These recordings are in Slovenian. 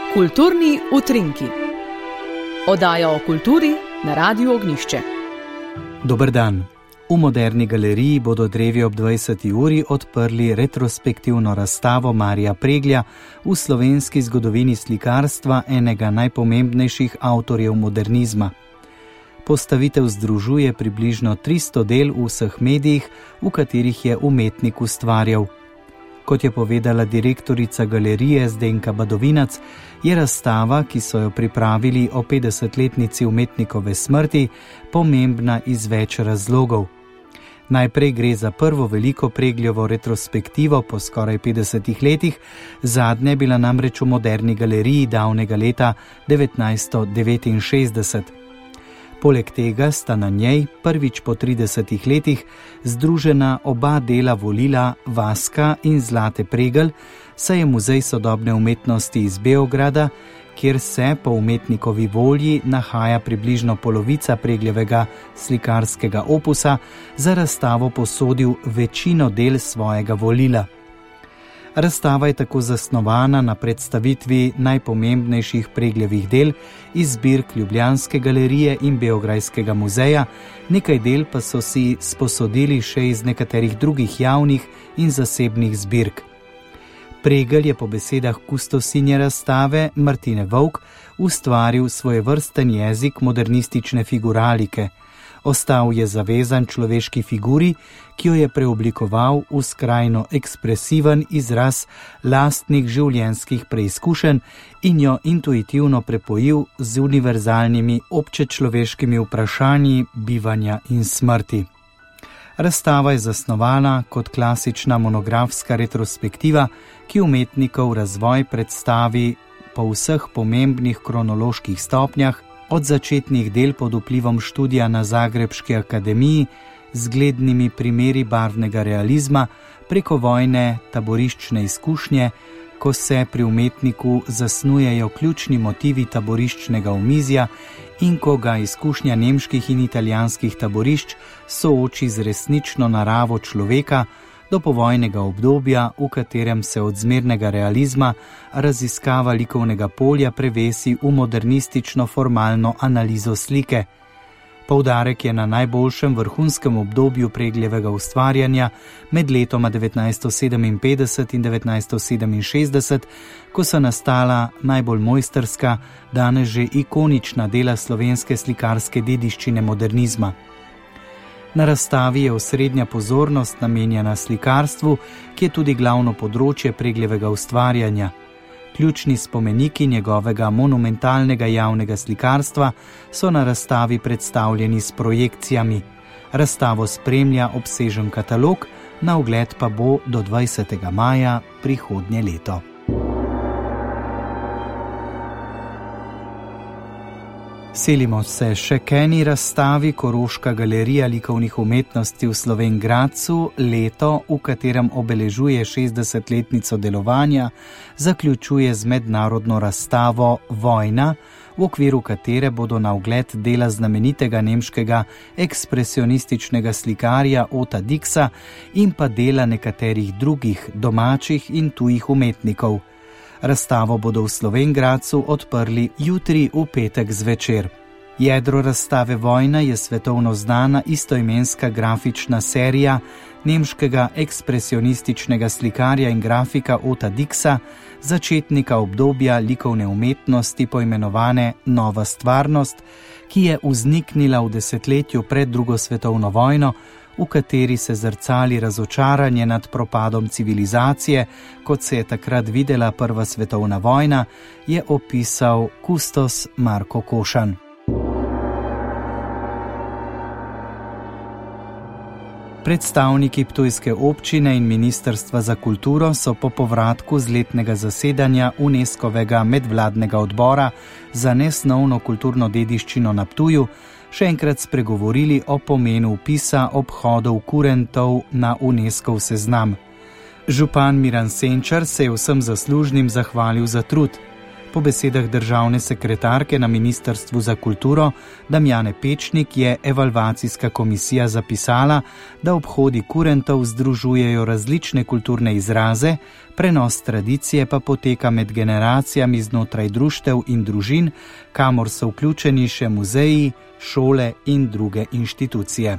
Kulturni utrinki. Oddaja o kulturi na Radiu Ognjišče. Dober dan. V Moderni galeriji bodo drevi ob 20. uri odprli retrospektivno razstavo Marija Preglja v slovenski zgodovini slikarstva, enega najpomembnejših avtorjev modernizma. Postavitev združuje približno 300 del v vseh medijih, v katerih je umetnik ustvarjal. Kot je povedala direktorica galerije Zdenka Badovinac, je razstava, ki so jo pripravili o 50-letnici umetnikove smrti, pomembna iz več razlogov. Najprej gre za prvo veliko Pregljovo retrospektivo po skoraj 50 letih, zadnja je bila namreč v Moderni galeriji davnega leta 1969. Poleg tega sta na njej prvič po 30 letih združena oba dela volila Vaska in Zlate Pregl, saj je Muzej sodobne umetnosti iz Beograda, kjer se po umetnikovi volji nahaja približno polovica Pregljevega slikarskega opusa, za razstavo posodil večino del svojega volila. Razstava je tako zasnovana na predstavitvi najpomembnejših Pregljevih del iz zbirk Ljubljanske galerije in Beograjskega muzeja, nekaj del pa so si sposodili še iz nekaterih drugih javnih in zasebnih zbirk. Pregelj je po besedah kustosinje razstave Martine Vovk ustvaril svojevrsten jezik modernistične figuralike. Ostal je zavezan človeški figuri, ki jo je preoblikoval v skrajno ekspresiven izraz lastnih življenjskih preizkušenj in jo intuitivno prepojil z univerzalnimi občečloveškimi vprašanji bivanja in smrti. Razstava je zasnovana kot klasična monografska retrospektiva, ki umetnikov razvoj predstavi po vseh pomembnih kronoloških stopnjah, od začetnih del pod vplivom študija na Zagrebški akademiji z zglednimi primeri barvnega realizma preko vojne taboriščne izkušnje, ko se pri umetniku zasnujejo ključni motivi taboriščnega omizja in ko ga izkušnja nemških in italijanskih taborišč sooči z resnično naravo človeka, do povojnega obdobja, v katerem se od zmernega realizma raziskava likovnega polja prevesi v modernistično formalno analizo slike. Poudarek je na najboljšem vrhunskem obdobju Pregljevega ustvarjanja med letoma 1957 in 1967, ko so nastala najbolj mojstrska, danes že ikonična dela slovenske slikarske dediščine modernizma. Na razstavi je osrednja pozornost namenjena slikarstvu, ki je tudi glavno področje Pregljevega ustvarjanja. Ključni spomeniki njegovega monumentalnega javnega slikarstva so na razstavi predstavljeni s projekcijami. Razstavo spremlja obsežen katalog, na ogled pa bo do 20. maja prihodnje leto. Selimo se še k eni razstavi. Koroška galerija likovnih umetnosti v Slovenj Gradcu leto, v katerem obeležuje 60-letnico delovanja, zaključuje z mednarodno razstavo Vojna, v okviru katere bodo na ogled dela znamenitega nemškega ekspresionističnega slikarja Ota Dixa in pa dela nekaterih drugih domačih in tujih umetnikov. Razstavo bodo v Slovenj Gradcu odprli jutri v petek zvečer. Jedro razstave Vojna je svetovno znana istoimenska grafična serija nemškega ekspresionističnega slikarja in grafika Ota Dixa, začetnika obdobja likovne umetnosti poimenovane Nova stvarnost, ki je vzniknila v desetletju pred drugo svetovno vojno, v kateri se zrcali razočaranje nad propadom civilizacije, kot se je takrat videla prva svetovna vojna, je opisal kustos Marko Košan. Predstavniki ptujske občine in Ministrstva za kulturo so po povratku z letnega zasedanja UNESCO-vega medvladnega odbora za nesnovno kulturno dediščino na Ptuju še enkrat spregovorili o pomenu vpisa obhodov kurentov na UNESCO-v seznam. Župan Miran Senčar se je vsem zaslužnim zahvalil za trud. Po besedah državne sekretarke na Ministrstvu za kulturo Damjane Pečnik je evalvacijska komisija zapisala, da obhodi kurentov združujejo različne kulturne izraze, prenos tradicije pa poteka med generacijami znotraj društev in družin, kamor so vključeni še muzeji, šole in druge inštitucije.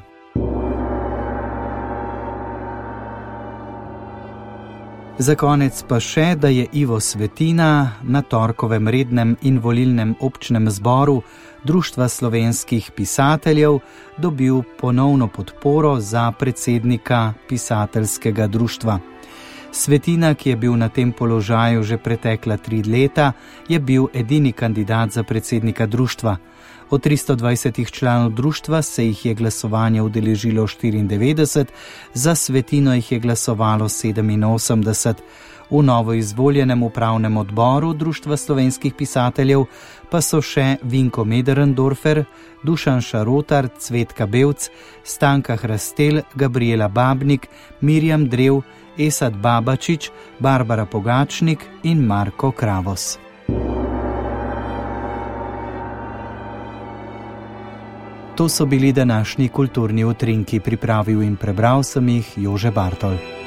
Za konec pa še, da je Ivo Svetina na torkovem rednem in volilnem občnem zboru Društva slovenskih pisateljev dobil ponovno podporo za predsednika pisateljskega društva. Svetina, ki je bil na tem položaju že pretekla 3 leta, je bil edini kandidat za predsednika društva. Od 320 članov društva se jih je glasovanje udeležilo 94, za Svetino jih je glasovalo 87. V novo izvoljenem upravnem odboru Društva slovenskih pisateljev pa so še Vinko Mederendorfer, Dušan Šarotar, Cvetka Bevc, Stanka Hrastel, Gabriela Babnik, Mirjam Drev, Esad Babačič, Barbara Pogačnik in Marko Kravos. To so bili današnji kulturni utrinki, pripravil in prebral sem jih Jože Bartol.